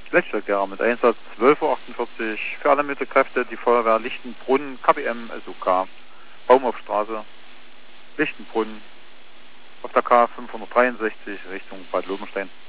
Schlechtstadtgera mit Einsatz 12:48 Uhr für alle Mittelkräfte, die Feuerwehr Lichtenbrunn, KBM, SUK, Baumhofstraße, Lichtenbrunn, auf der K 563 Richtung Bad Lobenstein.